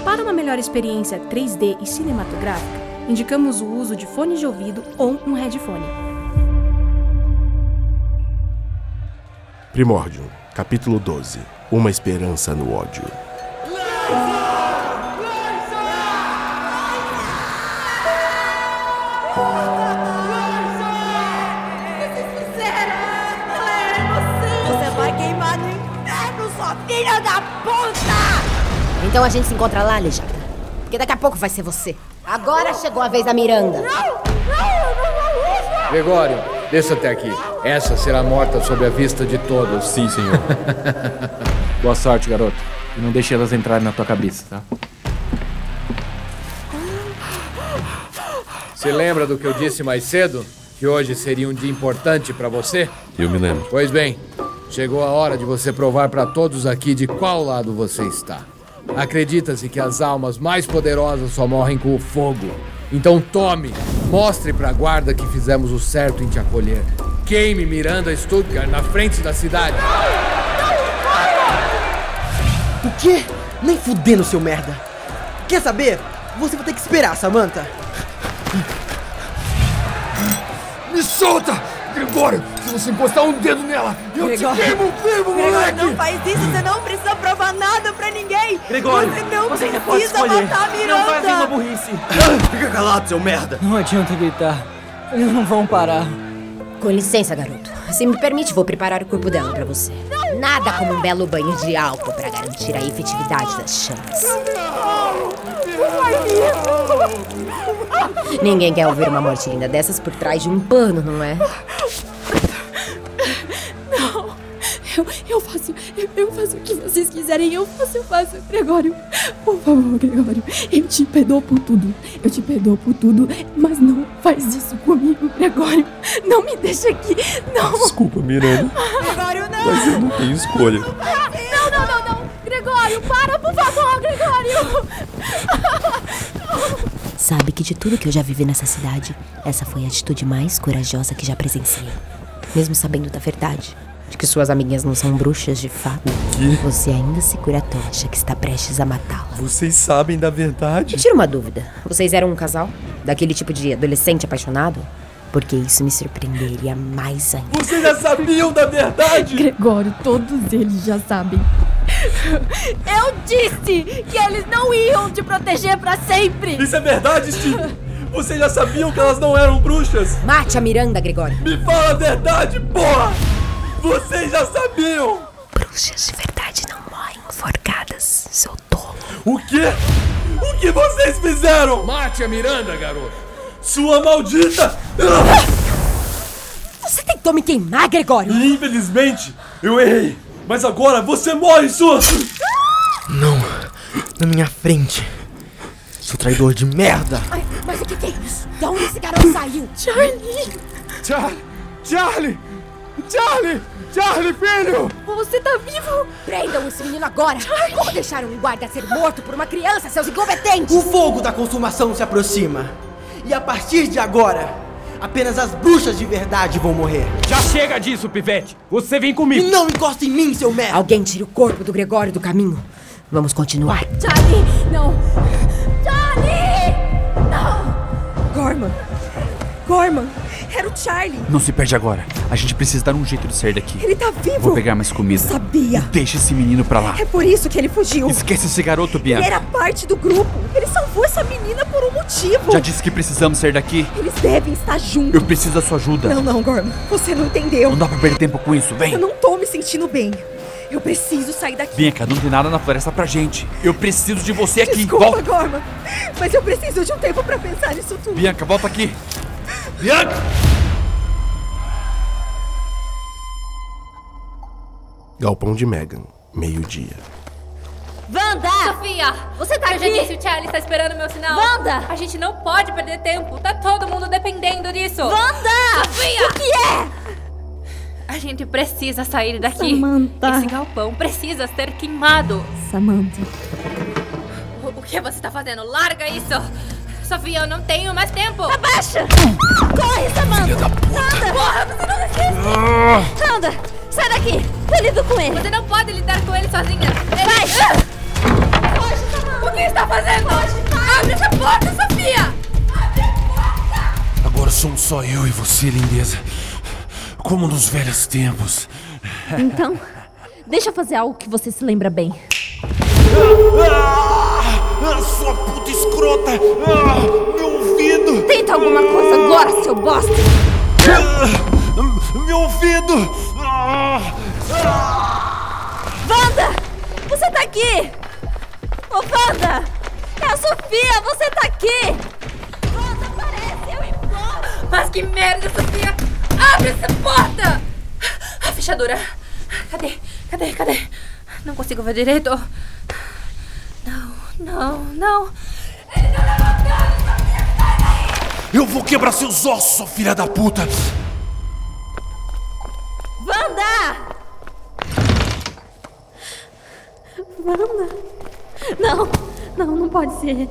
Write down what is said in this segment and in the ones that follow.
Para uma melhor experiência 3D e cinematográfica, indicamos o uso de fones de ouvido ou um headphone. Primórdio, capítulo 12. Uma esperança no ódio. Você vai queimar no inferno, sua filha da puta! Então a gente se encontra lá, Alejandra. Porque daqui a pouco vai ser você. Agora chegou a vez da Miranda. Gregório, desça até aqui. Essa será morta sob a vista de todos. Sim, senhor. Boa sorte, garoto. E não deixe elas entrarem na tua cabeça, tá? Se lembra do que eu disse mais cedo? Que hoje seria um dia importante pra você? Eu me lembro. Pois bem, chegou a hora de você provar pra todos aqui de qual lado você está. Acredita-se que as almas mais poderosas só morrem com o fogo. Então tome, mostre pra guarda que fizemos o certo em te acolher. Queime Miranda Stuttgart na frente da cidade. O quê? Nem fudendo, seu merda. Quer saber? Você vai ter que esperar, Samantha. Me solta! Gregório, se você encostar um dedo nela, eu Gregório. te queimo vivo, Gregório, moleque! não faz isso, você não precisa provar nada pra ninguém! Gregório, você não você ainda pode precisa escolher. matar a Miranda! Não faz nenhuma burrice. Fica calado, seu merda. Não adianta gritar. Eles não vão parar. Com licença, garoto. Se me permite, vou preparar o corpo dela pra você. Nada como um belo banho de álcool pra garantir a efetividade das chamas. Ninguém quer ouvir uma morte linda dessas por trás de um pano, não é? Eu faço o que vocês quiserem, eu faço, Gregório. Por favor, Gregório, eu te perdoo por tudo, mas não faz isso comigo, Gregório. Não me deixa aqui, não. Desculpa, Miranda. Gregório, não! Mas eu não tenho escolha. Não, Gregório, para, por favor, Gregório. Sabe que de tudo que eu já vivi nessa cidade, essa foi a atitude mais corajosa que já presenciei. Mesmo sabendo da verdade, de que suas amiguinhas não são bruxas de fato, você ainda segura a tocha que está prestes a matá-la. Vocês sabem da verdade? Me tira uma dúvida. Vocês eram um casal? Daquele tipo de adolescente apaixonado? Porque isso me surpreenderia mais ainda. Vocês já sabiam da verdade? Gregório, todos eles já sabem. Eu disse que eles não iam te proteger pra sempre. Isso é verdade, Steve? Vocês já sabiam que elas não eram bruxas? Mate a Miranda, Gregório. Me fala a verdade, porra! Vocês já sabiam! Bruxas de verdade não morrem enforcadas, seu tolo. O quê? O que vocês fizeram? Mate a Miranda, garoto! Sua maldita! Você tentou me queimar, Gregório? Infelizmente, eu errei. Mas agora você morre, sua... Não, na minha frente. Seu traidor de merda. Ai, mas o que é isso? De onde esse garoto saiu? Charlie, filho! Você tá vivo? Prendam esse menino agora! Como deixaram um guarda ser morto por uma criança, seus incompetentes? O fogo da consumação se aproxima. E a partir de agora, apenas as bruxas de verdade vão morrer. Já chega disso, pivete! Você vem comigo! E não encosta em mim, seu merda! Alguém tire o corpo do Gregório do caminho. Vamos continuar. Charlie, não! Charlie! Não! Gorman, era o Charlie. Não se perde agora. A gente precisa dar um jeito de sair daqui. Ele tá vivo. Vou pegar mais comida. Sabia. E deixa esse menino pra lá. É por isso que ele fugiu. Esquece esse garoto, Ele Bianca. era parte do grupo. Ele salvou essa menina por um motivo. Já disse que precisamos sair daqui. Eles devem estar juntos. Eu preciso da sua ajuda. Não, Gorman. Você não entendeu. Não dá pra perder tempo com isso, vem. Eu não tô me sentindo bem. Eu preciso sair daqui. Bianca, não tem nada na floresta pra gente. Eu preciso de você aqui. Desculpa, Volta. Gorman. Mas eu preciso de um tempo pra pensar nisso tudo. Bianca, volta aqui. Bianca! Galpão de Megan, meio-dia. Wanda! Sofia! Você tá aqui? Eu já disse, o Charlie está esperando o meu sinal. Wanda! A gente não pode perder tempo. Tá todo mundo dependendo disso. Wanda! Sofia! O que é? A gente precisa sair daqui. Samantha. Esse galpão precisa ser queimado. Samantha. O que você tá fazendo? Larga isso! Sofia, eu não tenho mais tempo! Abaixa! Corre, Samantha! Anda! Porra, você não resiste! Anda! Sai daqui! Eu lido com ele! Você não pode lidar com ele sozinha! Vai! O que está fazendo? Só eu e você, lindeza. Como nos velhos tempos. Então, deixa eu fazer algo que você se lembra bem. Sua puta escrota! Meu ouvido! Tenta alguma coisa agora, seu bosta! Meu ouvido! Wanda! Você tá aqui! Ô, Wanda! É a Sofia! Você tá aqui! Wanda, aparece! Eu imploro! Mas que merda, Sofia! Abre essa porta! A fechadura! Cadê? Não consigo ver direito. Não. Eu vou quebrar seus ossos, sua filha da puta! Wanda! Não pode ser.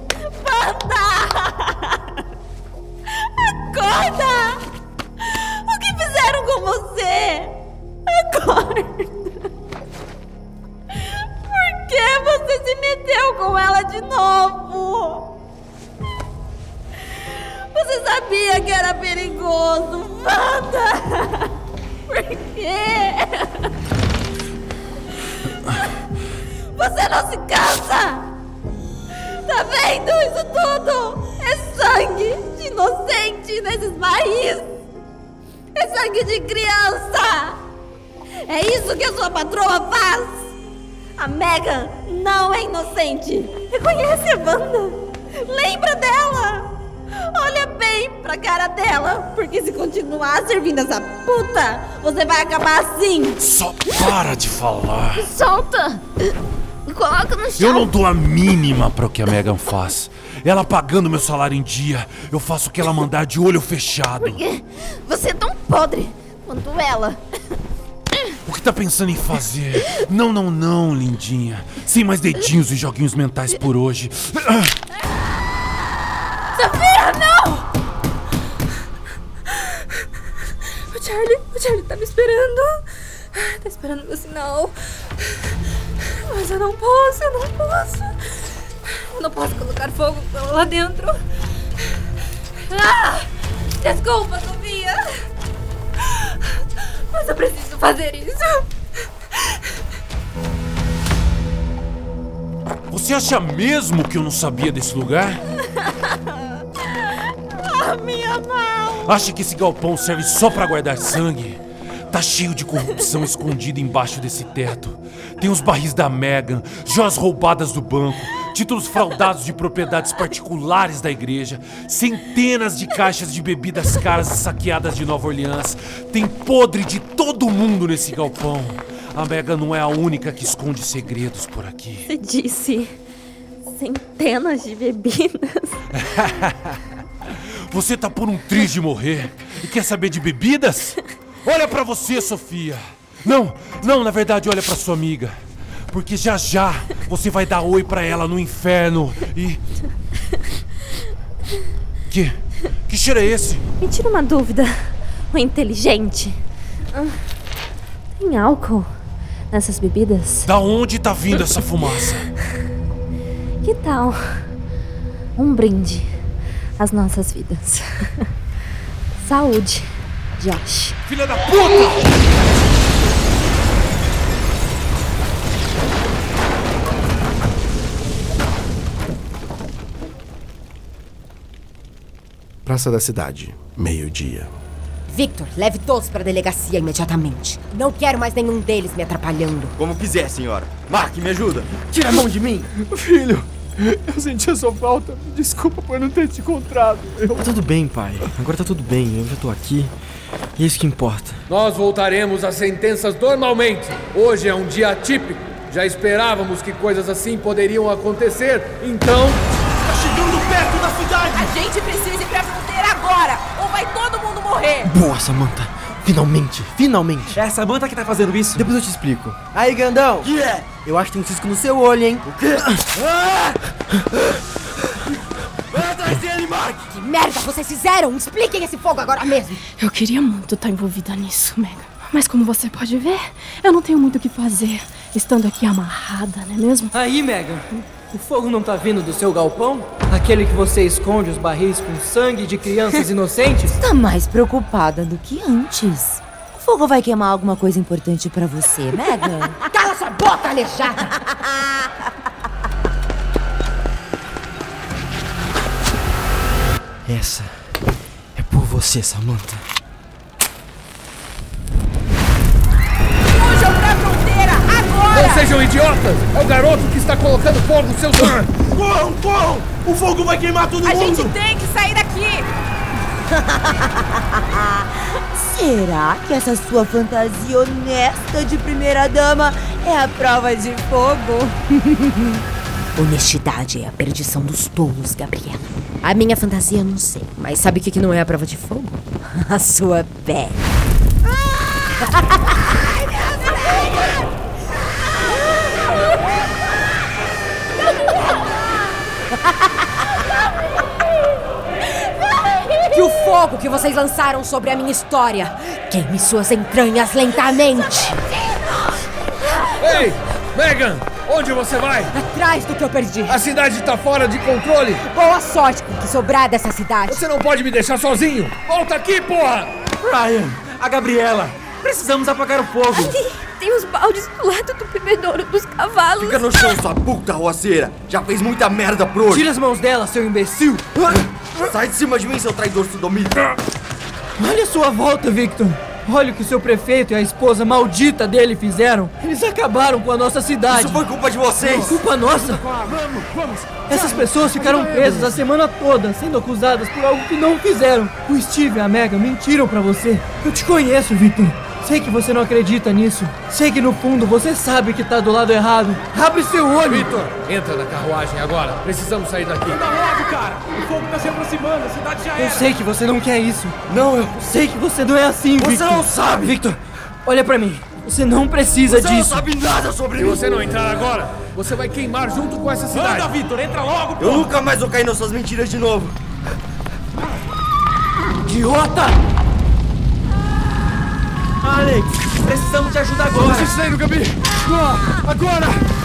Wanda! Acorda! O que fizeram com você? Acorda! Por que você se meteu com ela de novo? Você sabia que era perigoso, Wanda! Por quê? Você não se cansa! Tá vendo isso tudo? É sangue de inocente nesses barris! É sangue de criança! É isso que a sua patroa faz! A Megan não é inocente! Reconhece a Wanda! Lembra dela! Olha bem pra cara dela, porque se continuar servindo essa puta, você vai acabar assim! Só para de falar! Solta! Coloca no chão! Eu não dou a mínima para o que a Megan faz. Ela pagando meu salário em dia, eu faço o que ela mandar de olho fechado. Porque você é tão podre quanto ela. O que tá pensando em fazer? Não, lindinha. Sem mais dedinhos e joguinhos mentais por hoje. Sofia, não! O Charlie tá me esperando. Tá esperando meu sinal. Mas eu não posso. Eu não posso colocar fogo lá dentro. Desculpa, Sofia. Mas eu preciso fazer isso. Você acha mesmo que eu não sabia desse lugar? Minha mão! Acha que esse galpão serve só pra guardar sangue? Tá cheio de corrupção escondida embaixo desse teto. Tem os barris da Megan, joias roubadas do banco, títulos fraudados de propriedades particulares da igreja, centenas de caixas de bebidas caras e saqueadas de Nova Orleans. Tem podre de todo mundo nesse galpão. A Megan não é a única que esconde segredos por aqui. Você disse centenas de bebidas. Você tá por um triz de morrer e quer saber de bebidas? Olha pra você, Sofia. Não, na verdade, olha pra sua amiga. Porque já você vai dar oi pra ela no inferno e... Que cheiro é esse? Me tira uma dúvida, o inteligente. Tem álcool nessas bebidas? Da onde tá vindo essa fumaça? Que tal um brinde às nossas vidas? Saúde, Josh. Filha da puta! Praça da cidade, meio-dia. Victor, leve todos pra delegacia imediatamente. Não quero mais nenhum deles me atrapalhando. Como quiser, senhora. Mark, me ajuda. Tira a mão de mim. Filho, eu senti a sua falta. Desculpa por não ter te encontrado. Tá tudo bem, pai. Agora tá tudo bem. Eu já tô aqui. E é isso que importa. Nós voltaremos às sentenças normalmente. Hoje é um dia atípico. Já esperávamos que coisas assim poderiam acontecer, então... Tá chegando perto da cidade! A gente precisa ir pra fronteira agora, ou vai todo mundo morrer! Boa, Samantha! Finalmente! É a Samantha que tá fazendo isso? Depois eu te explico. Aí, grandão! Que é? Eu acho que tem um cisco no seu olho, hein? O quê? Vai atrás dele, Mark! Que merda vocês fizeram? Expliquem esse fogo agora mesmo! Eu queria muito estar envolvida nisso, Megan. Mas como você pode ver, eu não tenho muito o que fazer, estando aqui amarrada, não é mesmo? Aí, Megan, O fogo não tá vindo do seu galpão? Aquele que você esconde os barris com sangue de crianças inocentes? Tá mais preocupada do que antes. O fogo vai queimar alguma coisa importante pra você, Megan? Cala sua boca, aleijada! Essa é por você, Samantha. Fujam pra fronteira, agora! Não sejam idiotas! É o garoto que está colocando fogo no seu sangue! Corram, corram! O fogo vai queimar todo mundo! A gente tem que sair daqui! Será que essa sua fantasia honesta de primeira-dama é a prova de fogo? Honestidade é a perdição dos tolos, Gabriela. A minha fantasia eu não sei, mas sabe o que não é a prova de fogo? A sua pele. Que o fogo que vocês lançaram sobre a minha história queime suas entranhas lentamente. Ei, Megan! Onde você vai? Atrás do que eu perdi. A cidade está fora de controle! Boa sorte com o que sobrar dessa cidade. Você não pode me deixar sozinho! Volta aqui, porra! Ryan, a Gabriela, precisamos apagar o fogo. Ali tem os baldes do lado do bebedouro dos cavalos. Fica no chão, sua puta roceira. Já fez muita merda por hoje. Tira as mãos dela, seu imbecil. Sai de cima de mim, seu traidor sodomita. Olha a sua volta, Victor. Olha o que o seu prefeito e a esposa maldita dele fizeram. Eles acabaram com a nossa cidade. Isso foi culpa de vocês. Culpa nossa? Vamos! Essas pessoas ficaram presas a semana toda, sendo acusadas por algo que não fizeram. O Steve e a Megan mentiram pra você. Eu te conheço, Victor. Sei que você não acredita nisso. Sei que no fundo você sabe que tá do lado errado. Abre seu olho. Victor, entra na carruagem agora. Precisamos sair daqui. Anda logo, cara! O fogo tá se aproximando, a cidade já Eu era! sei que você não quer isso. Não, eu... Sei que você não é assim, Você Victor. não sabe. Victor, olha pra mim. Você não precisa Você disso. não sabe nada sobre Se mim. você não entrar agora, você vai queimar junto com essa cidade. Anda, Victor, entra logo, pô! Eu nunca mais vou cair nas suas mentiras de novo. Idiota! Alex, precisamos de ajuda agora. Vocês saíram, Gabi! Agora!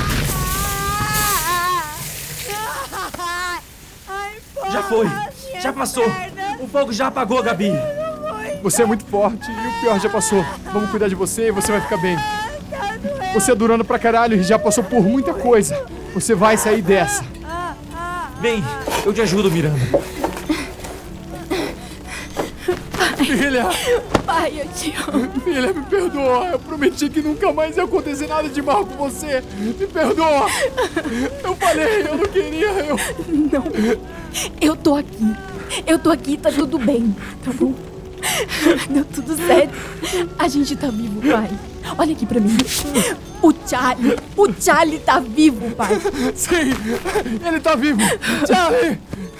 Já foi. Já passou. O fogo já apagou, Gabi. Você é muito forte e o pior já passou. Vamos cuidar de você e você vai ficar bem. Você é durando pra caralho e já passou por muita coisa. Você vai sair dessa. Vem, eu te ajudo, Miranda. Filha! Pai, eu te amo. Filha, me perdoa. Eu prometi que nunca mais ia acontecer nada de mal com você. Me perdoa. Eu falei, eu não queria, Não, eu tô aqui. Eu tô aqui, tá tudo bem, tá bom? Deu tudo certo. A gente tá vivo, pai. Olha aqui pra mim. O Charlie tá vivo, pai. Sim, ele tá vivo. Charlie!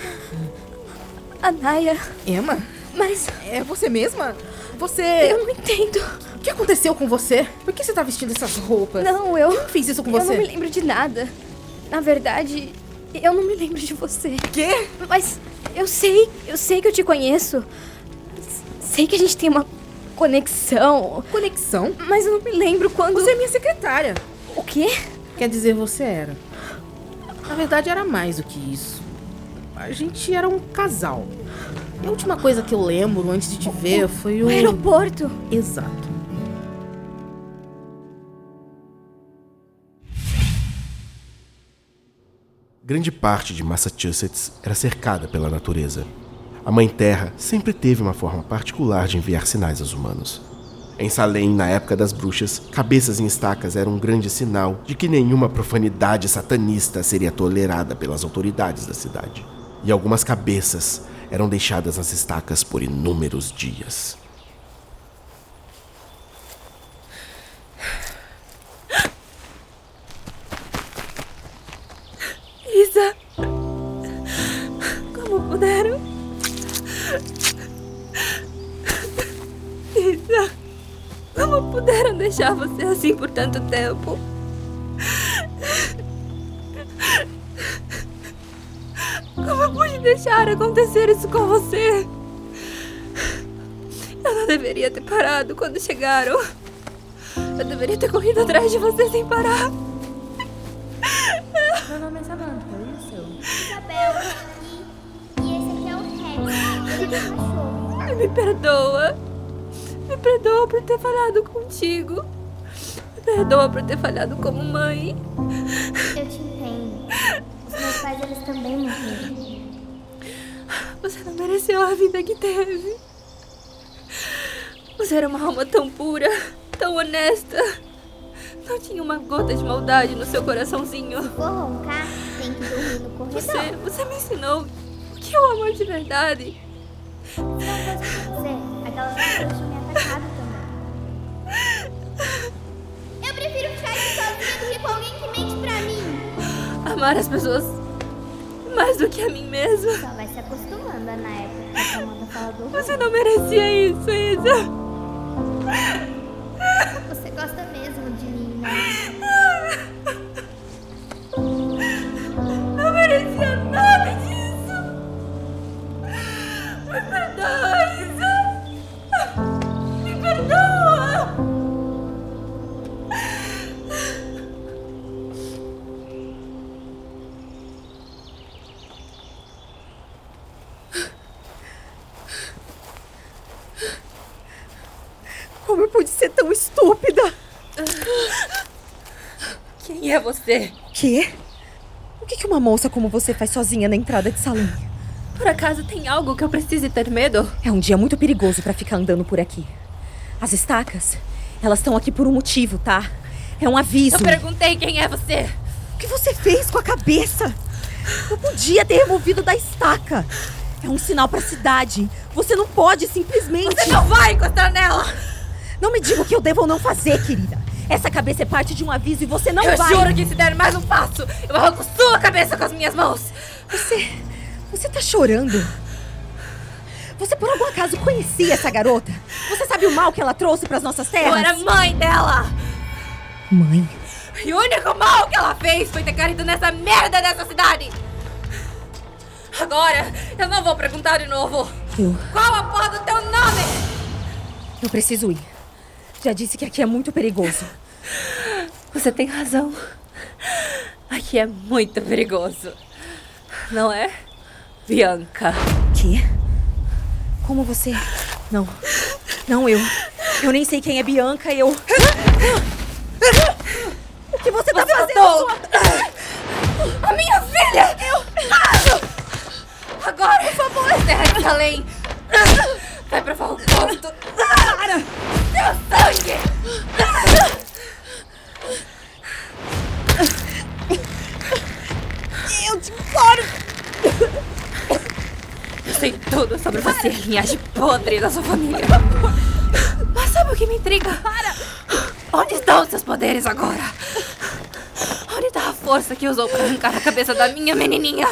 Anaia, Emma? mas É você mesma? Você... eu não entendo. O que aconteceu com você? Por que você tá vestindo essas roupas? Não, eu... Quem fez isso com Eu você? não me lembro de nada. Na verdade, eu não me lembro de você. Quê? Mas eu sei que eu te conheço. Sei que a gente tem uma conexão. Conexão? Mas eu não me lembro quando... Você é minha secretária. O quê? Quer dizer, você era. Na verdade, era mais do que isso. A gente era um casal. E a última coisa que eu lembro antes de te ver foi o... O aeroporto. Exato. Grande parte de Massachusetts era cercada pela natureza. A Mãe Terra sempre teve uma forma particular de enviar sinais aos humanos. Em Salem, na época das bruxas, cabeças em estacas eram um grande sinal de que nenhuma profanidade satanista seria tolerada pelas autoridades da cidade. E algumas cabeças eram deixadas nas estacas por inúmeros dias. Isa, como puderam? Isa, como puderam deixar você assim por tanto tempo? Como eu pude deixar acontecer isso com você? Eu não deveria ter parado quando chegaram. Eu deveria ter corrido atrás de você sem parar. nome é Samantha, e o seu? Isabel. E esse aqui é o Rex. Ele é meu cachorro. Me perdoa. Me perdoa por ter falhado contigo. Me perdoa por ter falhado como mãe. Eu te entendo. Os meus pais, eles também morreram. Você não mereceu a vida que teve. Você era uma alma tão pura, tão honesta. Não tinha uma gota de maldade no seu coraçãozinho. Se for roncar, tem que dormir no corredor. Você me ensinou o que é o amor de verdade. Se não fosse por você, aquelas pessoas tinham me atacado também. Eu prefiro ficar aqui sozinha do que com alguém que mente pra mim. Amar as pessoas mais do que a mim mesma. Só vai se acostumando na época que a Samantha fala do horror. Você não merecia isso, Isa. Você gosta mesmo de mim, né? Não merecia nada disso. Me perdoa, Isa. Me perdoa. Como eu pude ser tão estúpida? Quem é você? Quê? O que uma moça como você faz sozinha na entrada de salão? Por acaso tem algo que eu precise ter medo? É um dia muito perigoso pra ficar andando por aqui. As estacas, elas estão aqui por um motivo, tá? É um aviso. Eu perguntei quem é você. O que você fez com a cabeça? Eu podia ter removido da estaca. É um sinal pra cidade. Você não pode simplesmente... Você não vai encostar nela! Não me diga o que eu devo ou não fazer, querida. Essa cabeça é parte de um aviso e você não vai... Eu juro que se der mais um passo, eu arranco sua cabeça com as minhas mãos. Você tá chorando? Você por algum acaso conhecia essa garota? Você sabe o mal que ela trouxe pras nossas terras? Eu era mãe dela! Mãe? E o único mal que ela fez foi ter caído nessa merda dessa cidade! Agora, eu não vou perguntar de novo. Qual a porra do teu nome? Eu preciso ir. Já disse que aqui é muito perigoso. Você tem razão. Aqui é muito perigoso. Não é, Bianca? Que? Como você... Não, eu nem sei quem é Bianca, O que você tá fazendo? A minha filha! Agora, por favor, terra de Salem! Vai pra Falcosto! Para! Seu sangue! Eu te imploro! Eu sei tudo sobre você, linhagem podre da sua família. Mas sabe o que me intriga? Onde estão os seus poderes agora? Onde está a força que usou para arrancar a cabeça da minha menininha?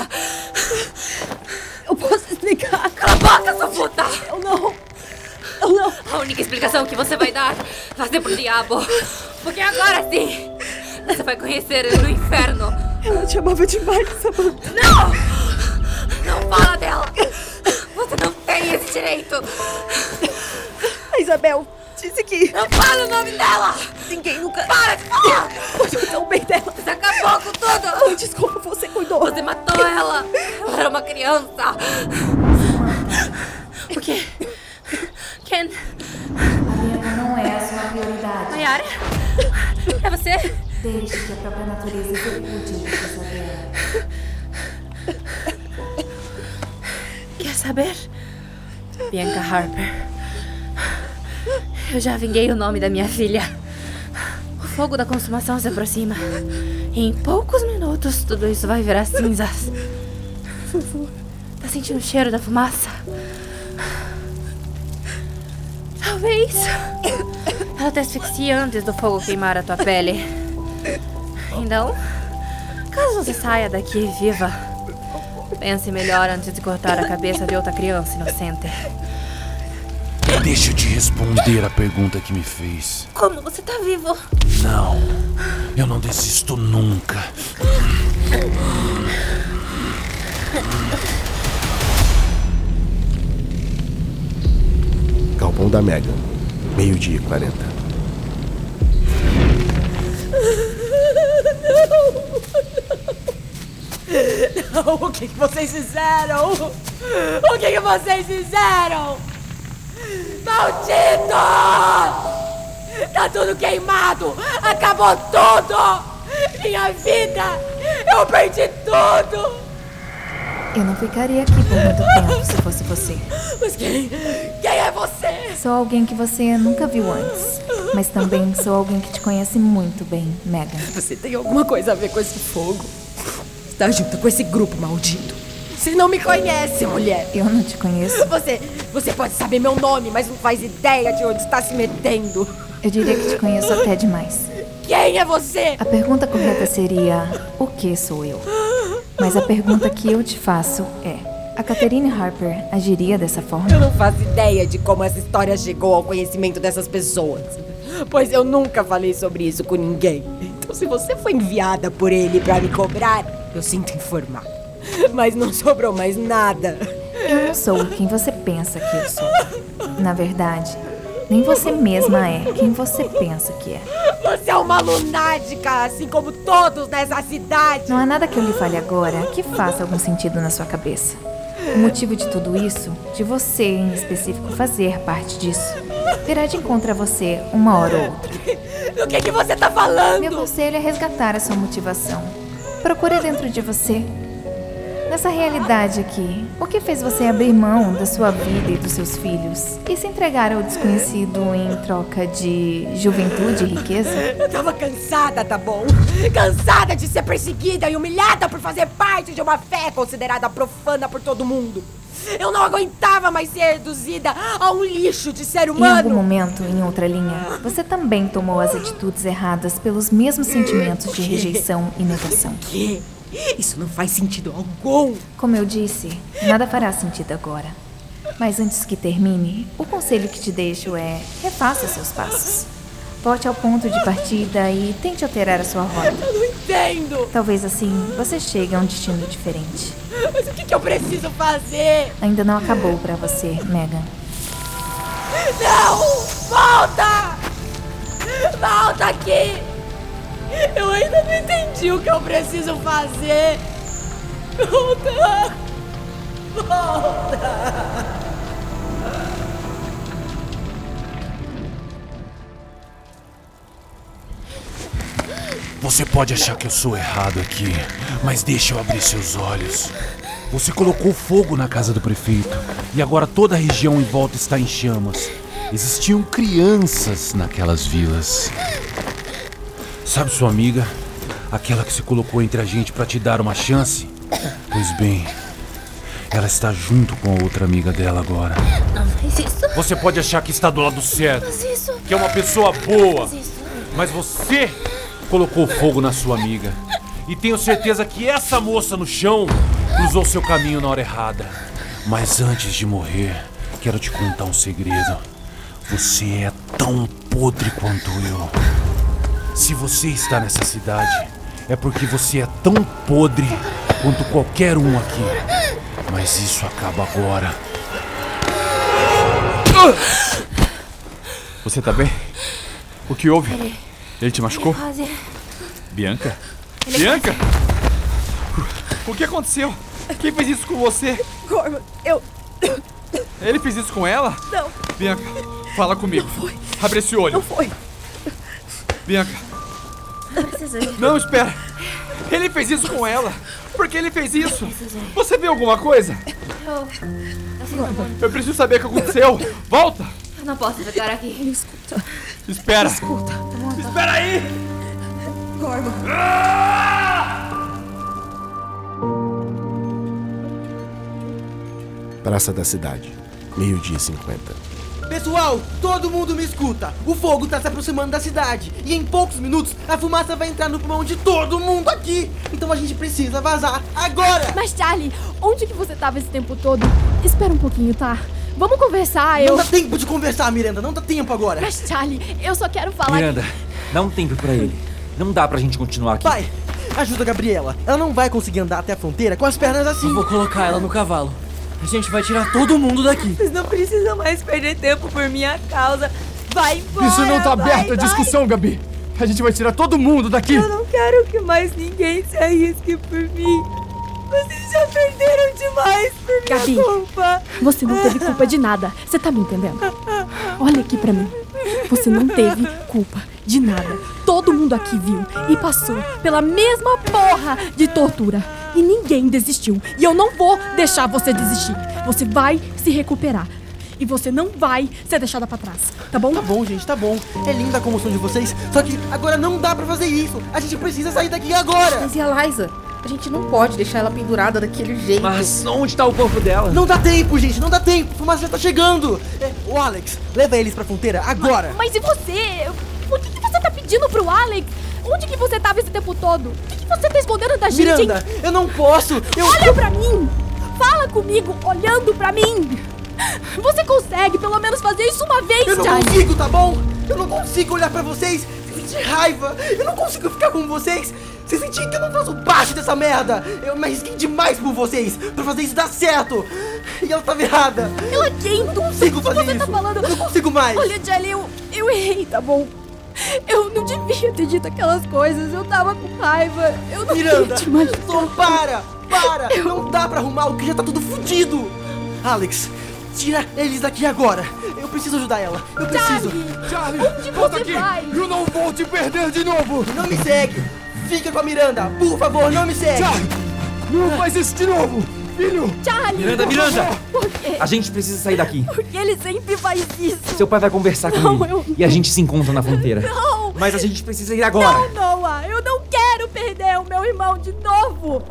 Eu posso explicar. Cala a boca, sua puta! Eu não. A única explicação que você vai dar vai ser pro diabo. Porque agora sim, você vai conhecer ele no inferno. Ela te amava demais, Samantha. Não! Não fala dela! Você não tem esse direito! A Isabel disse que... Não fala o nome dela! Ninguém nunca... Para de falar! Cuidou tão bem dela. Você acabou com tudo! Oh, desculpa, você cuidou. Você matou ela! Ela era uma criança! O quê? Ken? A Bianca não é a sua prioridade. Mayara? É você? Deixe que a própria natureza execute o que você saber. Quer saber? Bianca Harper. Eu já vinguei o nome da minha filha. O fogo da consumação se aproxima. E em poucos minutos tudo isso vai virar cinzas. Tá sentindo o cheiro da fumaça? Talvez ela te asfixie antes do fogo queimar a tua pele. Então, caso você saia daqui viva, pense melhor antes de cortar a cabeça de outra criança inocente. Deixa eu te responder a pergunta que me fez. Como você tá vivo? Não, eu não desisto nunca. Galpão da Megan, 12h40. O que vocês fizeram? O que vocês fizeram? Maldito! Tá tudo queimado! Acabou tudo! Minha vida! Eu perdi tudo! Eu não ficaria aqui por muito tempo se fosse você. Mas quem é você? Sou alguém que você nunca viu antes. Mas também sou alguém que te conhece muito bem, Megan. Você tem alguma coisa a ver com esse fogo? Está junto com esse grupo maldito. Você não me conhece, mulher. Eu não te conheço. Você pode saber meu nome, mas não faz ideia de onde está se metendo. Eu diria que te conheço até demais. Quem é você? A pergunta correta seria: o que sou eu? Mas a pergunta que eu te faço é: a Catherine Harper agiria dessa forma? Eu não faço ideia de como essa história chegou ao conhecimento dessas pessoas, pois eu nunca falei sobre isso com ninguém. Então, se você foi enviada por ele pra me cobrar, eu sinto informar. Mas não sobrou mais nada. Eu não sou quem você pensa que eu sou. Na verdade, nem você mesma é quem você pensa que é. Você é uma lunática, assim como todos nessa cidade. Não há nada que eu lhe fale agora que faça algum sentido na sua cabeça. O motivo de tudo isso, de você em específico fazer parte disso, virá de encontro a você uma hora ou outra. Do que você tá falando? Meu conselho é resgatar a sua motivação. Procure dentro de você. Nessa realidade aqui, o que fez você abrir mão da sua vida e dos seus filhos e se entregar ao desconhecido em troca de juventude e riqueza? Eu tava cansada, tá bom? Cansada de ser perseguida e humilhada por fazer parte de uma fé considerada profana por todo mundo. Eu não aguentava mais ser reduzida a um lixo de ser humano. Em algum momento, em outra linha, você também tomou as atitudes erradas pelos mesmos sentimentos de rejeição e negação. O quê? Isso não faz sentido algum. Como eu disse, nada fará sentido agora. Mas antes que termine, o conselho que te deixo é: refaça seus passos. Volte ao ponto de partida e tente alterar a sua rota. Eu não entendo. Talvez assim você chegue a um destino diferente. Mas o que eu preciso fazer? Ainda não acabou pra você, Megan. Não! Volta! Volta aqui! Eu ainda não entendi o que eu preciso fazer. Volta! Volta! Você pode achar que eu sou errado aqui, mas deixa eu abrir seus olhos. Você colocou fogo na casa do prefeito e agora toda a região em volta está em chamas. Existiam crianças naquelas vilas. Sabe sua amiga? Aquela que se colocou entre a gente para te dar uma chance? Pois bem, ela está junto com a outra amiga dela agora. Não faz isso. Você pode achar que está do lado certo, que é uma pessoa boa, mas você colocou fogo na sua amiga. E tenho certeza que essa moça no chão cruzou seu caminho na hora errada. Mas antes de morrer, quero te contar um segredo. Você é tão podre quanto eu. Se você está nessa cidade, é porque você é tão podre quanto qualquer um aqui. Mas isso acaba agora. Você tá bem? O que houve? Ele te machucou? Bianca? Bianca? O que aconteceu? Quem fez isso com você? Gorman, Ele fez isso com ela? Não. Bianca, fala comigo. Não foi. Abre esse olho. Não foi. Bianca. Não precisa ir. Não, espera. Ele fez isso com ela. Por que ele fez isso? Você viu alguma coisa? Eu preciso saber o que aconteceu. Volta. Eu não posso ficar aqui. Escuta. Espera. Escuta. Espera aí. Gorman. Praça da cidade, 12:50. Pessoal, todo mundo me escuta. O fogo tá se aproximando da cidade. E em poucos minutos, a fumaça vai entrar no pulmão de todo mundo aqui. Então a gente precisa vazar agora. Mas Charlie, onde que você tava esse tempo todo? Espera um pouquinho, tá? Vamos conversar, Não dá tempo de conversar, Miranda. Não dá tempo agora. Mas Charlie, eu só quero falar Miranda, dá um tempo pra ele. Não dá pra gente continuar aqui. Pai, ajuda a Gabriela. Ela não vai conseguir andar até a fronteira com as pernas assim. Eu vou colocar ela no cavalo. A gente vai tirar todo mundo daqui. Vocês não precisam mais perder tempo por minha causa. Vai embora. Isso não tá aberto a discussão, Gabi. A gente vai tirar todo mundo daqui. Eu não quero que mais ninguém se arrisque por mim. Vocês Gabi, você não teve culpa de nada. Você tá me entendendo? Olha aqui pra mim. Você não teve culpa de nada. Todo mundo aqui viu e passou pela mesma porra de tortura. E ninguém desistiu. E eu não vou deixar você desistir. Você vai se recuperar. E você não vai ser deixada pra trás, tá bom? Tá bom, gente, tá bom. É linda a comoção de vocês, só que agora não dá pra fazer isso. A gente precisa sair daqui agora. Mas e a Liza? A gente não pode deixar ela pendurada daquele jeito. Mas onde tá o corpo dela? Não dá tempo, gente, não dá tempo. A fumaça já tá chegando. Ô, Alex, leva eles pra fronteira agora. Mas e você? Por que você tá pedindo pro Alex? Onde que você tava esse tempo todo? O que você tá escondendo da gente? Miranda, eu não posso. Olha pra mim. Fala comigo, olhando pra mim. Você consegue pelo menos fazer isso uma vez, Eu não consigo, tá bom? Eu não consigo olhar pra vocês e sentir raiva. Eu não consigo ficar com vocês sem sentir que eu não faço parte dessa merda. Eu me arrisquei demais por vocês, pra fazer isso dar certo. E ela tava errada. Ela quem? Eu não consigo fazer você isso. Tá falando? Eu não consigo mais. Olha, Jelly, eu errei, tá bom? Eu não devia ter dito aquelas coisas. Eu tava com raiva. Eu não Miranda, queria te machucar. Tom, para. Não dá pra arrumar o que já tá tudo fudido. Alex, tira eles daqui agora. Eu preciso ajudar ela. Eu preciso. Charlie, onde volta você aqui. vai? Eu não vou te perder de novo. Não me segue. Fica com a Miranda. Por favor, não me segue. Charlie, não faz isso de novo. Filho. Charlie. Miranda. Por quê? A gente precisa sair daqui. Porque ele sempre faz isso. Seu pai vai conversar com ele. E a gente se encontra na fronteira. Não. Mas a gente precisa ir agora. Não, Noah. Eu não quero perder o meu irmão de novo.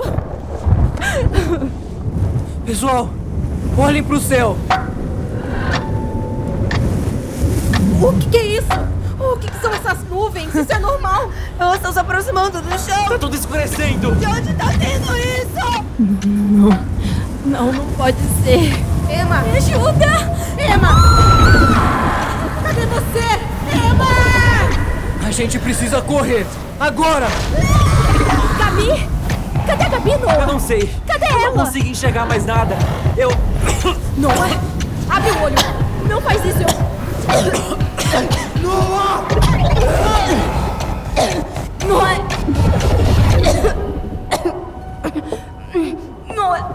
Pessoal, olhem pro céu. O que é isso? O que são essas nuvens? Isso é normal? Elas estão se aproximando do chão. Tá tudo escurecendo. De onde tá vindo isso? Não pode ser. Emma! Me ajuda! Emma! Cadê você? Emma! A gente precisa correr. Agora! Gabi? Cadê a Gabi, Noah? Eu não sei. Cadê Eu ela? não consigo enxergar mais nada. Noah, abre o olho. Não faz isso. Noah! Noah! Noah!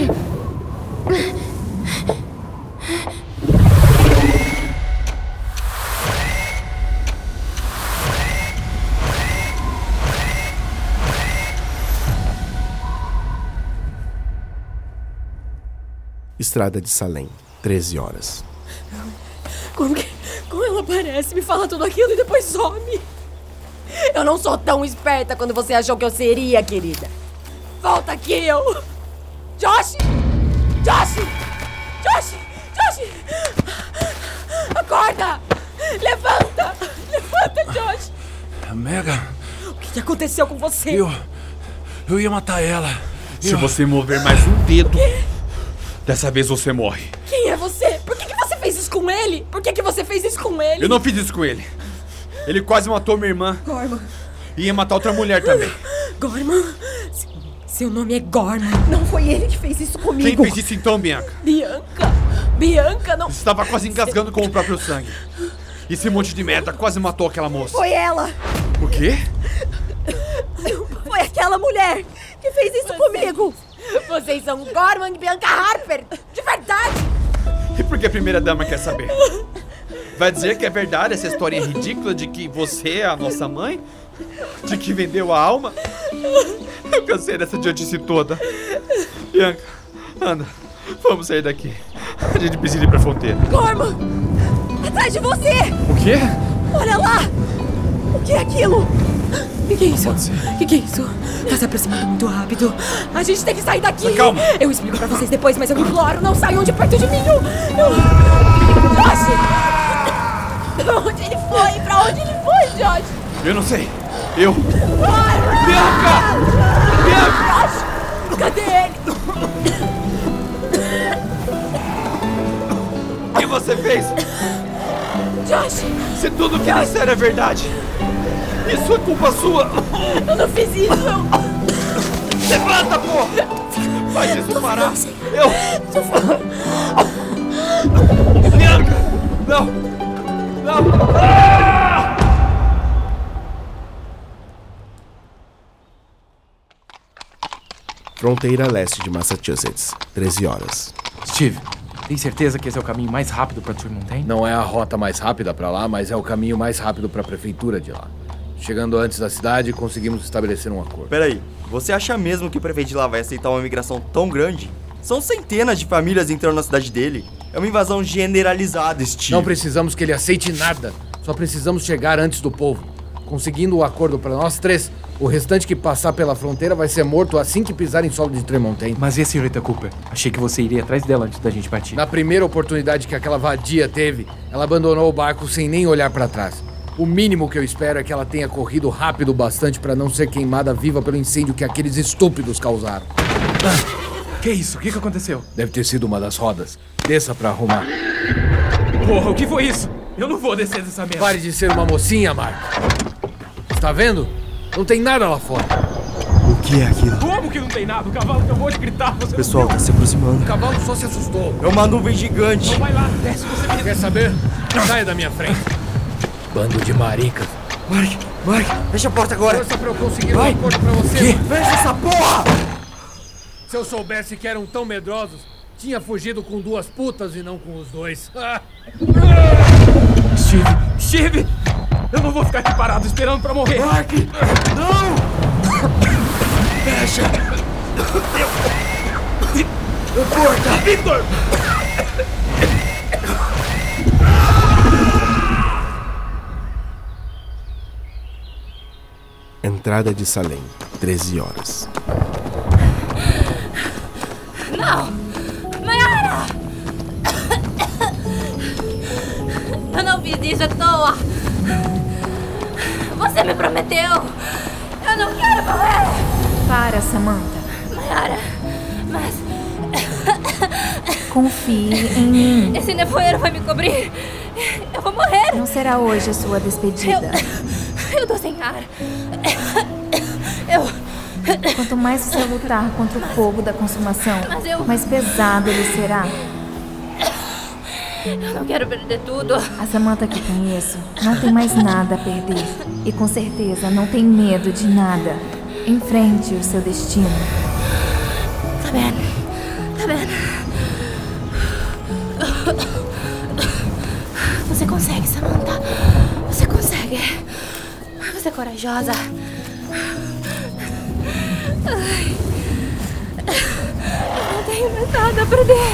Estrada de Salem, 13 horas. Como ela aparece, me fala tudo aquilo e depois some. Eu não sou tão esperta quando você achou que eu seria, querida. Volta aqui, eu... Josh! Acorda! Levanta, Josh! Mega, O que aconteceu com você? eu ia matar ela. Se você mover mais um dedo, dessa vez você morre. Quem é você? Por que você fez isso com ele? Por que você fez isso com ele? Eu não fiz isso com ele. Ele quase matou minha irmã. Gorman. E ia matar outra mulher também. Gorman? Seu nome é Gorman. Não foi ele que fez isso comigo. Quem fez isso então, Bianca? Bianca, não... Você estava quase engasgando com o próprio sangue. E esse monte de merda quase matou aquela moça. Foi ela. O quê? Foi aquela mulher que fez isso comigo. Vocês são Gorman e Bianca Harper. De verdade. E por que a primeira dama quer saber? Vai dizer que é verdade essa historinha ridícula de que você é a nossa mãe? De que vendeu a alma? Eu cansei dessa idiotice toda. Bianca, anda. Vamos sair daqui. A gente precisa ir pra fronteira. Gorman! Atrás de você! O quê? Olha lá! O que é aquilo? O que é isso? O que é isso? Tá se aproximando muito rápido. A gente tem que sair daqui. Calma. Eu explico pra vocês depois, mas eu imploro, não saiam de perto de mim. Josh! Pra onde ele foi? Pra onde ele foi, Josh? Eu não sei. Eu... Bianca! Josh! Cadê ele? O que você fez? Josh! Se tudo que disser é verdade, isso é culpa sua. Eu não fiz isso. Levanta, porra! Faz isso parar. Bianca! Não! Fronteira leste de Massachusetts, 13 horas. Steve, tem certeza que esse é o caminho mais rápido pra Tree Mountain? Não é a rota mais rápida pra lá, mas é o caminho mais rápido pra prefeitura de lá. Chegando antes da cidade, conseguimos estabelecer um acordo. Peraí, você acha mesmo que o prefeito de lá vai aceitar uma imigração tão grande? São centenas de famílias entrando na cidade dele. É uma invasão generalizada, Steve. Não precisamos que ele aceite nada. Só precisamos chegar antes do povo. Conseguindo o acordo pra nós três, o restante que passar pela fronteira vai ser morto assim que pisar em solo de Tree Mountain. Mas e a senhorita Cooper? Achei que você iria atrás dela antes da gente partir. Na primeira oportunidade que aquela vadia teve, ela abandonou o barco sem nem olhar pra trás. O mínimo que eu espero é que ela tenha corrido rápido bastante pra não ser queimada viva pelo incêndio que aqueles estúpidos causaram. Que isso? O que aconteceu? Deve ter sido uma das rodas. Desça pra arrumar. Porra, o que foi isso? Eu não vou descer dessa merda. Pare de ser uma mocinha, Mark. Está vendo? Não tem nada lá fora. O que é aquilo? Como que não tem nada? O cavalo acabou de gritar. Você Pessoal, tá se aproximando. O cavalo só se assustou. É uma nuvem gigante. Então vai lá, desce você mesmo. Quer saber? Saia da minha frente. Bando de maricas. Mark, fecha a porta agora. Força pra eu conseguir um acordo pra você. Que? Fecha essa porra! Se eu soubesse que eram tão medrosos, tinha fugido com 2 putas e não com os 2. Steve! Eu não vou ficar aqui parado esperando pra morrer. Mark! Não! Fecha! Porta! Victor! Entrada de Salem, 13 horas. Não! Mayara! Eu não fiz isso à toa! Você me prometeu! Eu não quero morrer! Para, Samantha. Mayara, mas... Confie em mim. Esse nevoeiro vai me cobrir! Eu vou morrer! Não será hoje a sua despedida. Eu tô sem ar. Quanto mais você lutar contra o fogo da consumação, mais pesado ele será. Eu não quero perder tudo. A Samantha que conheço não tem mais nada a perder. E com certeza não tem medo de nada. Enfrente o seu destino. Tá bem. Tá bem. Você consegue, Samantha. Você consegue. Você é corajosa. Ai. Eu não tenho mais nada a perder.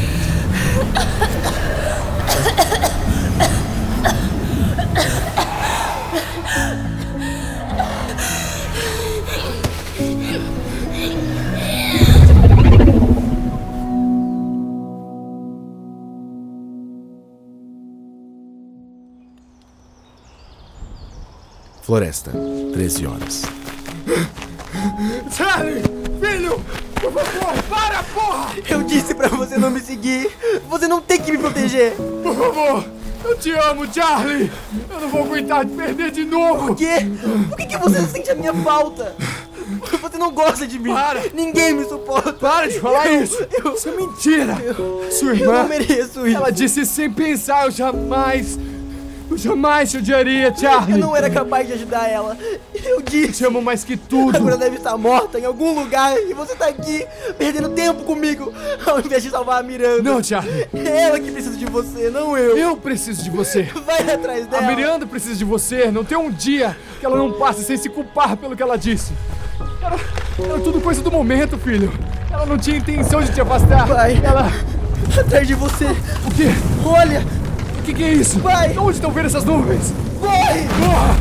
Floresta, 13 horas. Charlie! Filho! Por favor, para, porra! Eu disse pra você não me seguir! Você não tem que me proteger! Por favor! Eu te amo, Charlie! Eu não vou aguentar te perder de novo! Por quê? Por que você não sente a minha falta? Você não gosta de mim! Para! Ninguém me suporta! Para de falar isso! Isso é mentira! Sua irmã... Eu não mereço isso! Ela disse sem pensar, eu jamais te odiaria, Charlie! Eu não era capaz de ajudar ela! Eu disse! Te amo mais que tudo! Agora deve estar morta em algum lugar e você tá aqui, perdendo tempo comigo, ao invés de salvar a Miranda! Não, Charlie! É ela que precisa de você, não eu! Eu preciso de você! Vai atrás dela! A Miranda precisa de você! Não tem um dia que ela não passe sem se culpar pelo que ela disse! Era tudo coisa do momento, filho! Ela não tinha intenção de te afastar! Vai! Ela... Atrás de você! O quê? Olha! O que é isso? Vai! Onde estão vendo essas nuvens? Corre! Corra!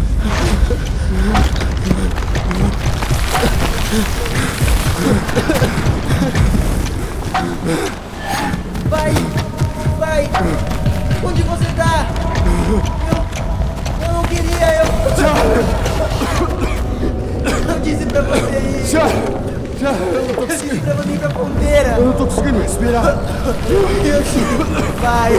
Vai! Vai! Onde você tá? Eu não queria, eu disse pra você ir! Eu disse pra você ir pra fronteira! Eu não tô conseguindo respirar! Vai!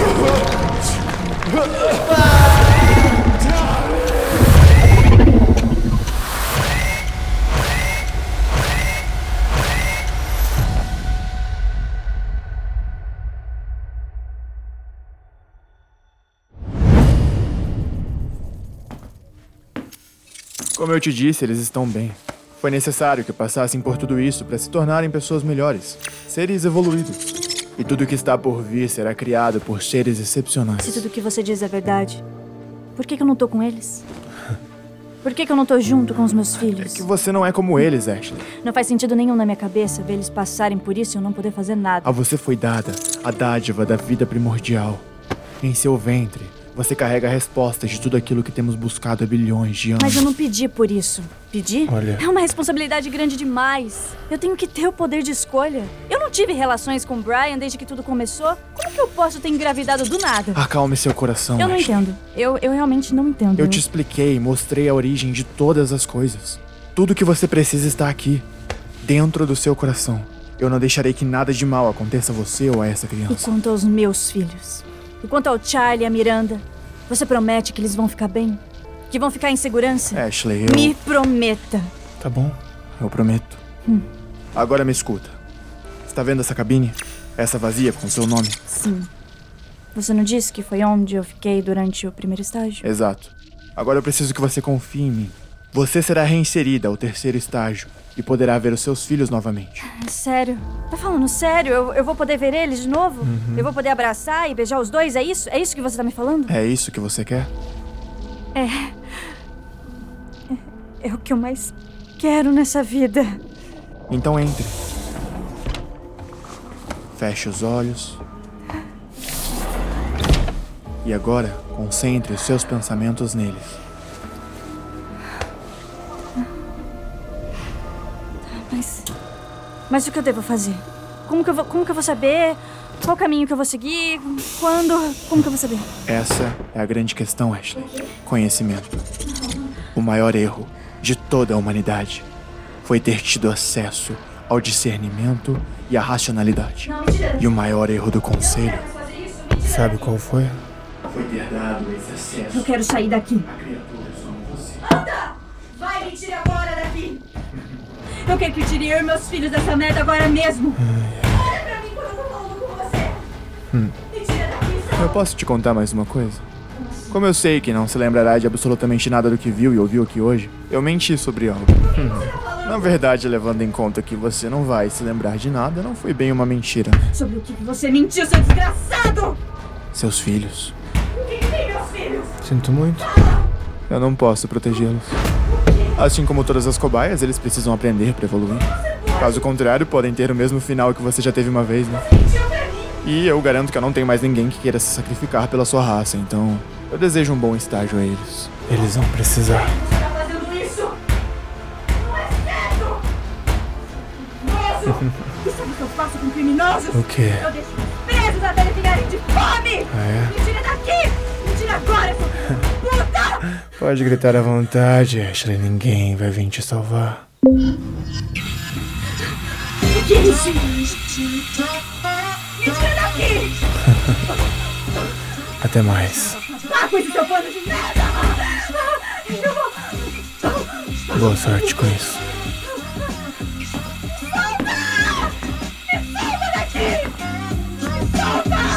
Como eu te disse, eles estão bem. Foi necessário que passassem por tudo isso para se tornarem pessoas melhores, seres evoluídos. E tudo que está por vir será criado por seres excepcionais. Se tudo que você diz é verdade, por que eu não tô com eles? Por que eu não tô junto com os meus filhos? É que você não é como eles, Ashley. Não faz sentido nenhum na minha cabeça ver eles passarem por isso e eu não poder fazer nada. A você foi dada a dádiva da vida primordial. Em seu ventre, você carrega a resposta de tudo aquilo que temos buscado há bilhões de anos. Mas eu não pedi por isso. Pedi? Olha. É uma responsabilidade grande demais. Eu tenho que ter o poder de escolha. Eu não tive relações com o Brian desde que tudo começou. Como que eu posso ter engravidado do nada? Acalme seu coração, Eu não Ashley. entendo. Eu realmente não entendo. Eu te expliquei e mostrei a origem de todas as coisas. Tudo que você precisa está aqui, dentro do seu coração. Eu não deixarei que nada de mal aconteça a você ou a essa E criança. quanto aos meus filhos? E quanto ao Charlie e a Miranda? Você promete que eles vão ficar bem? Que vão ficar em segurança? Ashley, eu... Me prometa. Tá bom, eu prometo. Agora me escuta. Está vendo essa cabine? Essa vazia com seu nome? Sim. Você não disse que foi onde eu fiquei durante o primeiro estágio? Exato. Agora eu preciso que você confie em mim. Você será reinserida ao terceiro estágio e poderá ver os seus filhos novamente. Sério? Tá falando sério? Eu vou poder ver eles de novo? Eu vou poder abraçar e beijar os dois? É isso? É isso que você tá me falando? É isso que você quer? É o que eu mais quero nessa vida. Então entre. Feche os olhos. E agora, concentre os seus pensamentos neles. Mas o que eu devo fazer? Como que eu vou saber? Qual caminho que eu vou seguir? Quando? Como que eu vou saber? Essa é a grande questão, Ashley. Conhecimento. O maior erro de toda a humanidade foi ter tido acesso ao discernimento e à racionalidade. E o maior erro do conselho, sabe qual foi? Foi ter dado esse acesso. Eu quero sair daqui. Anda! Vai, me tire agora daqui! Eu quero que tire eu e meus filhos dessa merda agora mesmo. Olha pra mim quando eu tô falando com você! Me tira daqui, Eu posso te contar mais uma coisa? Como eu sei que não se lembrará de absolutamente nada do que viu e ouviu aqui hoje, eu menti sobre algo. Na verdade, levando em conta que você não vai se lembrar de nada, não foi bem uma mentira. Sobre o que você mentiu, seu desgraçado! Seus filhos. O que tem, meus filhos? Sinto muito. Eu não posso protegê-los. Assim como todas as cobaias, eles precisam aprender para evoluir. Caso contrário, podem ter o mesmo final que você já teve uma vez, né? E eu garanto que eu não tenho mais ninguém que queira se sacrificar pela sua raça, então eu desejo um bom estágio a eles. Eles vão precisar. Você tá fazendo isso? Não é certo! Nossa! E sabe o que eu faço com criminosos? O quê? Eu deixo eles presos até eles ficarem de fome! Ah, é? Me tira daqui! Me tira agora, sua puta! Pode gritar à vontade, Ashley. Ninguém vai vir te salvar. Que é isso? Me tira daqui! Até mais. Vá com esse seu pano de merda! Boa sorte com isso. Me solta daqui! Me solta!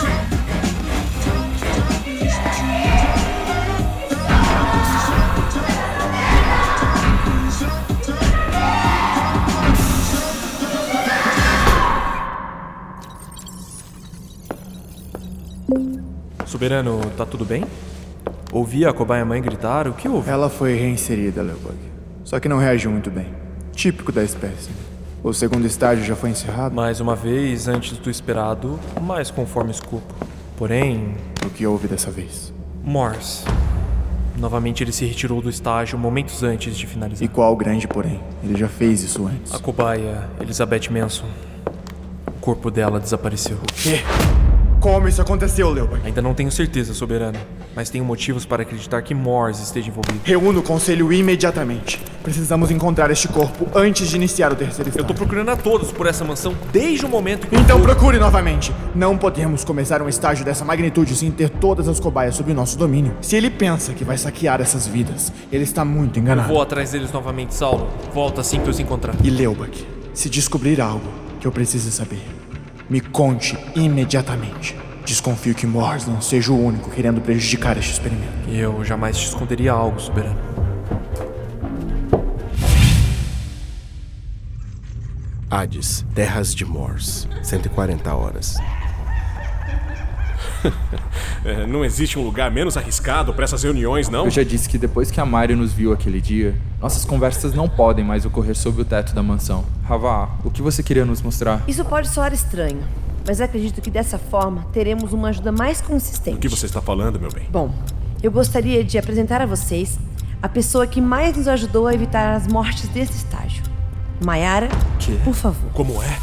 Soberano, tá tudo bem? Ouvi a cobaia mãe gritar, o que houve? Ela foi reinserida, Leobug. Só que não reagiu muito bem. Típico da espécie. O segundo estágio já foi encerrado. Mais uma vez, antes do esperado, mas conforme o escopo. Porém... O que houve dessa vez? Morse. Novamente ele se retirou do estágio momentos antes de finalizar. E qual o grande porém? Ele já fez isso antes. A cobaia, Elizabeth Manson. O corpo dela desapareceu. O quê? Como isso aconteceu, Leobug? Ainda não tenho certeza, soberano. Mas tenho motivos para acreditar que Morse esteja envolvido. Reúna o conselho imediatamente. Precisamos encontrar este corpo antes de iniciar o terceiro estágio. Eu tô procurando a todos por essa mansão desde o momento que... Então procure novamente. Não podemos começar um estágio dessa magnitude sem ter todas as cobaias sob o nosso domínio. Se ele pensa que vai saquear essas vidas, ele está muito enganado. Eu vou atrás deles novamente, Saulo. Volta assim que eu os encontrar. E Leobug, se descobrir algo que eu precise saber, me conte imediatamente. Desconfio que Morse não seja o único querendo prejudicar este experimento. E eu jamais te esconderia algo, soberano. Hades, Terras de Morse, 140 horas. Não existe um lugar menos arriscado para essas reuniões, não? Eu já disse que depois que a Mari nos viu aquele dia, nossas conversas não podem mais ocorrer sob o teto da mansão. Hava, o que você queria nos mostrar? Isso pode soar estranho, mas acredito que dessa forma teremos uma ajuda mais consistente. O que você está falando, meu bem? Bom, eu gostaria de apresentar a vocês a pessoa que mais nos ajudou a evitar as mortes desse estágio. Mayara, por favor. Como é?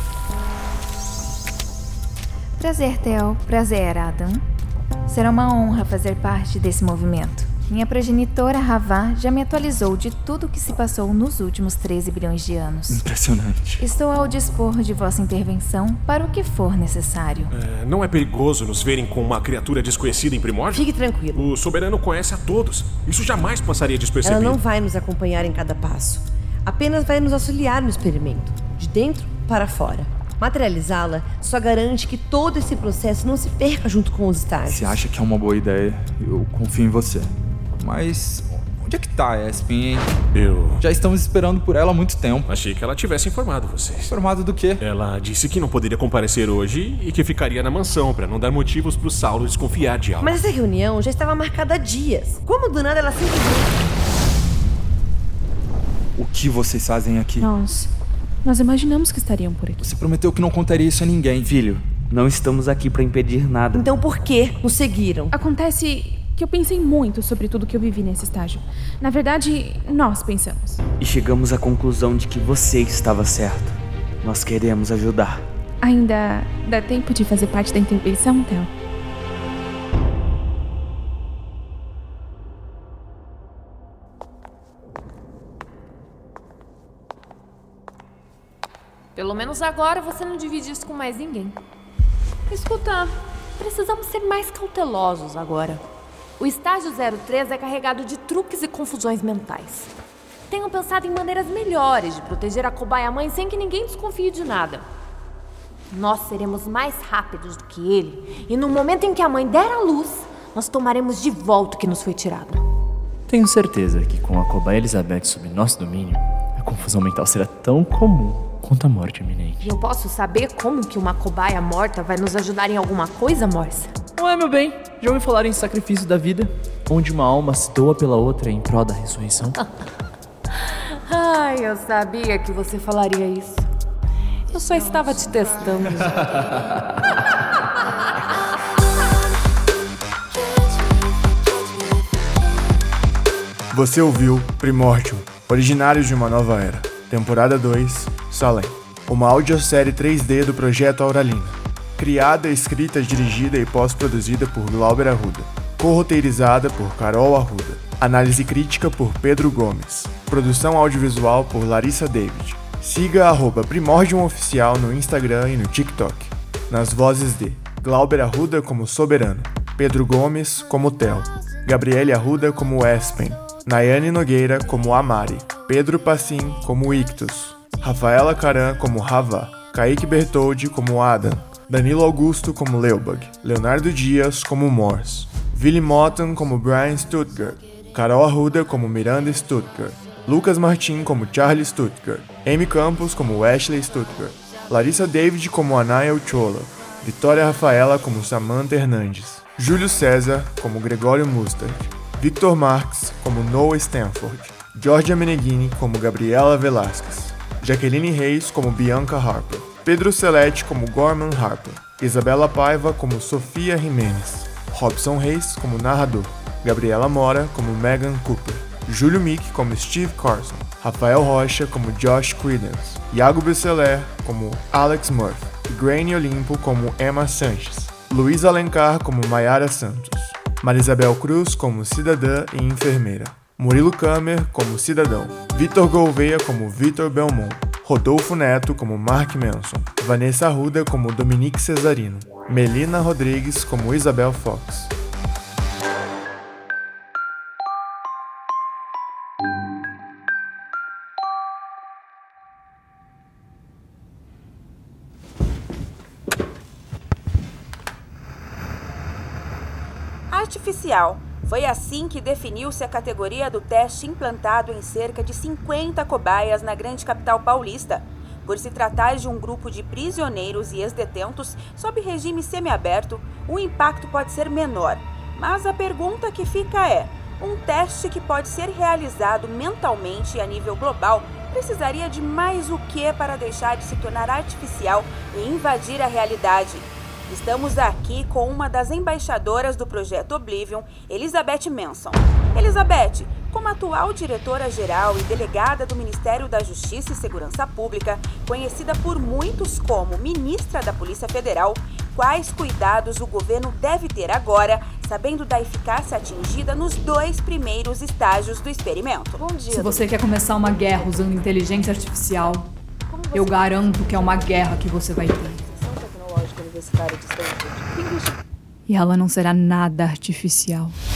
Prazer, Theo. Prazer, Adam. Será uma honra fazer parte desse movimento. Minha progenitora, Hava, já me atualizou de tudo o que se passou nos últimos 13 bilhões de anos. Impressionante. Estou ao dispor de vossa intervenção para o que for necessário. Não é perigoso nos verem com uma criatura desconhecida em Primórdio? Fique tranquilo. O soberano conhece a todos. Isso jamais passaria despercebido. Ela não vai nos acompanhar em cada passo. Apenas vai nos auxiliar no experimento, de dentro para fora. Materializá-la só garante que todo esse processo não se perca junto com os estágios. Você acha que é uma boa ideia? Eu confio em você. Mas onde é que tá a Espen, hein? Já estamos esperando por ela há muito tempo. Achei que ela tivesse informado vocês. Informado do quê? Ela disse que não poderia comparecer hoje e que ficaria na mansão para não dar motivos pro Saulo desconfiar de algo. Mas essa reunião já estava marcada há dias. Como do nada ela simplesmente... O que vocês fazem aqui? Nós imaginamos que estariam por aqui. Você prometeu que não contaria isso a ninguém. Filho, não estamos aqui para impedir nada. Então por que nos seguiram? Acontece que eu pensei muito sobre tudo que eu vivi nesse estágio. Na verdade, nós pensamos. E chegamos à conclusão de que você estava certo. Nós queremos ajudar. Ainda dá tempo de fazer parte da intervenção, Theo? Pelo menos agora você não divide isso com mais ninguém. Escuta, precisamos ser mais cautelosos agora. O estágio 03 é carregado de truques e confusões mentais. Tenham pensado em maneiras melhores de proteger a cobaia-mãe sem que ninguém desconfie de nada. Nós seremos mais rápidos do que ele, e no momento em que a mãe der à luz, nós tomaremos de volta o que nos foi tirado. Tenho certeza que com a cobaia Elizabeth sob nosso domínio, a confusão mental será tão comum quanto a morte iminente. E eu posso saber como que uma cobaia morta vai nos ajudar em alguma coisa, Morsa? Não é, meu bem? Já ouviu falar em sacrifício da vida? Onde uma alma se doa pela outra em prol da ressurreição? Ai, eu sabia que você falaria isso. Eu só estava te testando. Você ouviu Primórdio, Originários de uma Nova Era, temporada 2, Salem. Uma audiosérie 3D do Projeto Auralina. Criada, escrita, dirigida e pós-produzida por Glauber Arruda. Co-roteirizada por Carol Arruda. Análise crítica por Pedro Gomes. Produção audiovisual por Larissa David. Siga @Primordium Oficial no Instagram e no TikTok. Nas vozes de Glauber Arruda como Soberano, Pedro Gomes como Theo, Gabriele Arruda como Espen, Nayane Nogueira como Amari, Pedro Passim como Ictus, Rafaela Caran como Hava, Kaique Bertoldi como Adam, Danilo Augusto como Leobag, Leonardo Dias como Morse, Willy Motten como Brian Stuttgart, Carol Arruda como Miranda Stuttgart, Lucas Martin como Charlie Stuttgart, Amy Campos como Ashley Stuttgart, Larissa David como Anaya Uchola, Vitória Rafaela como Samantha Hernandes, Júlio César como Gregório Mustard, Victor Marx como Noah Stanford, Georgia Meneghini como Gabriela Velasquez, Jaqueline Reis como Bianca Harper, Pedro Celeste como Gorman Harper, Isabela Paiva como Sofia Jimenez, Robson Reis como narrador, Gabriela Mora como Megan Cooper, Júlio Mick como Steve Carson, Rafael Rocha como Josh Credence, Iago Besseler como Alex Murphy, Grainy Olimpo como Emma Sanches, Luiz Alencar como Mayara Santos, Marisabel Cruz como cidadã e enfermeira, Murilo Kamer como cidadão, Vitor Gouveia como Vitor Belmont, Rodolfo Neto como Mark Manson, Vanessa Arruda como Dominique Cesarino, Melina Rodrigues como Isabel Fox. Artificial. Foi assim que definiu-se a categoria do teste implantado em cerca de 50 cobaias na grande capital paulista. Por se tratar de um grupo de prisioneiros e ex-detentos sob regime semiaberto, o impacto pode ser menor. Mas a pergunta que fica é: um teste que pode ser realizado mentalmente a nível global precisaria de mais o que para deixar de se tornar artificial e invadir a realidade? Estamos aqui com uma das embaixadoras do projeto Oblivion, Elizabeth Manson. Elizabeth, como atual diretora-geral e delegada do Ministério da Justiça e Segurança Pública, conhecida por muitos como ministra da Polícia Federal, quais cuidados o governo deve ter agora, sabendo da eficácia atingida nos 2 primeiros estágios do experimento? Se você quer começar uma guerra usando inteligência artificial, eu garanto que é uma guerra que você vai ter. E ela não será nada artificial.